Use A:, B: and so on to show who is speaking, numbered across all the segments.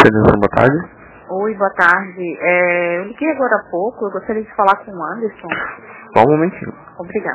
A: Feliz, boa tarde.
B: Oi, boa tarde. Eu liguei agora há pouco, eu gostaria de falar com o Anderson.
A: Só um momentinho.
B: Obrigada.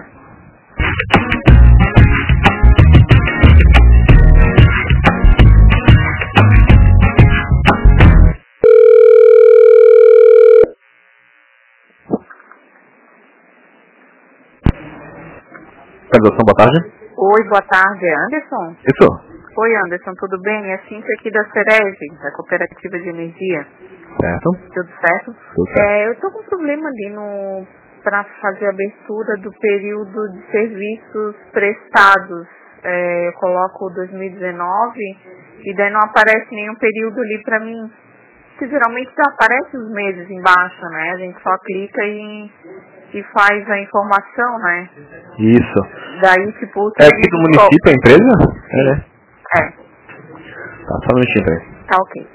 A: Feliz, boa tarde.
B: Oi, boa tarde. É Anderson?
A: Isso.
B: Oi, Anderson, tudo bem? É Cíntia aqui da Cerege, da Cooperativa de Energia.
A: Certo.
B: Tudo certo?
A: Tudo certo.
B: Eu tô com um problema ali para fazer a abertura do período de serviços prestados. Eu coloco 2019 e daí não aparece nenhum período ali para mim. Que geralmente já aparece os meses embaixo, né? A gente só clica e faz a informação, né?
A: Isso.
B: Daí, tipo...
A: É aqui do município a empresa?
B: Sim.
A: É, né? Tá, só um minutinho, peraí.
B: Tá ok.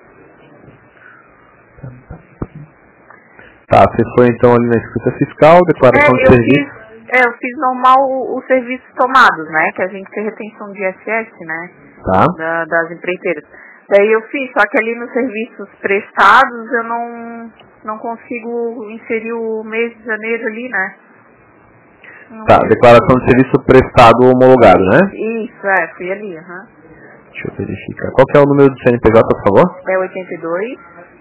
A: Tá, você foi então ali na escrita fiscal, declaração de serviço.
B: Eu fiz normal os serviços tomados, né? Que a gente tem retenção de ISS, né?
A: Tá.
B: Das empreiteiras. Daí eu fiz, só que ali nos serviços prestados eu não consigo inserir o mês de janeiro ali, né?
A: Tá, declaração de serviço prestado homologado, né?
B: Isso, fui ali, aham.
A: Deixa eu verificar. Qual que é o número do CNPJ, por favor?
B: É 82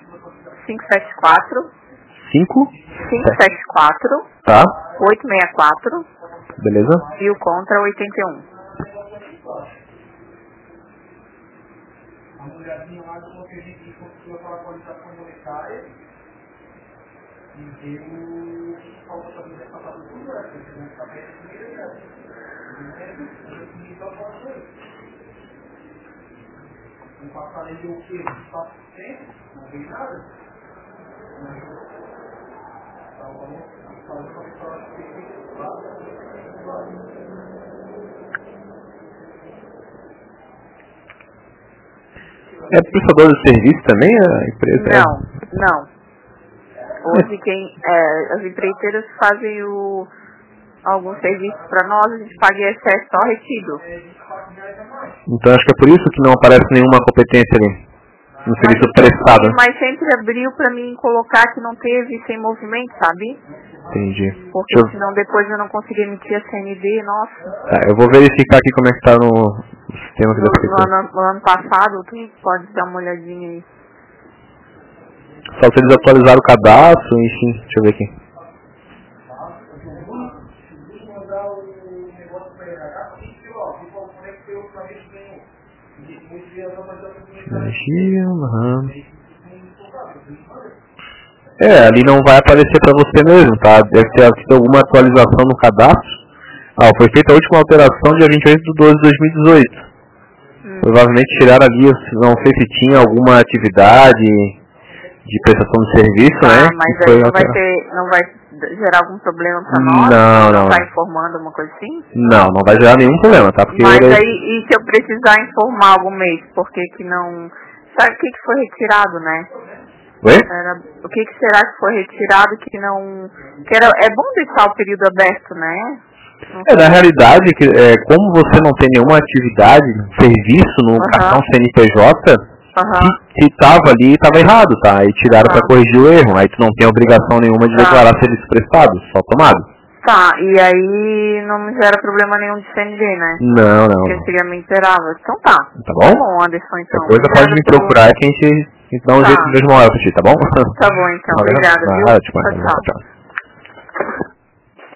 B: 574
A: 5?
B: 574
A: Tá.
B: 864
A: Beleza.
B: e o contra 81.
A: É prestador de serviço também a empresa?
B: Não. Hoje as empreiteiras fazem alguns serviços para nós, a gente paga ISS só retido.
A: Então acho que é por isso que não aparece nenhuma competência ali no serviço prestado.
B: Mas sempre abriu para mim colocar que não teve sem movimento, sabe?
A: Entendi.
B: Porque senão depois eu não consegui emitir a CND, nossa.
A: Tá, eu vou verificar aqui como é que tá no sistema que
B: no ano passado, tu pode dar uma olhadinha aí.
A: Só se eles atualizaram o cadastro, enfim, deixa eu ver aqui. Energia, ali não vai aparecer pra você mesmo, tá? Deve ter tido alguma atualização no cadastro. Foi feita a última alteração dia 28/12/2018. Provavelmente tiraram ali, não sei se tinha alguma atividade de prestação de serviço, né?
B: Mas aí não vai gerar algum problema pra nós?
A: Não.
B: Tá informando uma coisa assim?
A: Não vai gerar nenhum problema, tá? Porque
B: mas aí, e se eu precisar informar algum mês, por que não... Sabe o que foi retirado, né?
A: Oi?
B: O que será que foi retirado que não... É bom deixar o período aberto, né?
A: Na realidade, como você não tem nenhuma atividade, serviço no cartão CNPJ, se tava ali, tava errado, tá? Aí tiraram pra corrigir o erro. Aí tu não tem obrigação nenhuma de declarar serviço prestado, só tomado.
B: Tá, e aí não me gera problema nenhum de CND, né?
A: Não.
B: Porque antigamente gerava. Então tá.
A: Tá bom?
B: Tá bom, Anderson, então.
A: Depois pode me procurar que a gente dá um jeito de mesmo hora pra ti, tá bom?
B: Tá bom, então. Obrigada, viu?
A: Tchau.